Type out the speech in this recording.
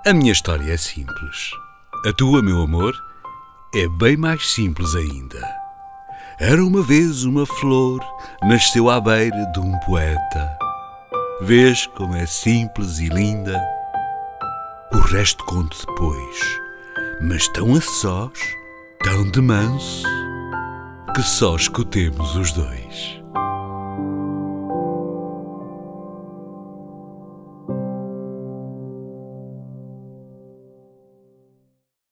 A minha história é simples. A tua, meu amor, é bem mais simples ainda. Era uma vez uma flor, nasceu à beira de um poeta. Vês como é simples e linda? O resto conto depois, mas tão a sós, tão de manso, que só escutemos os dois.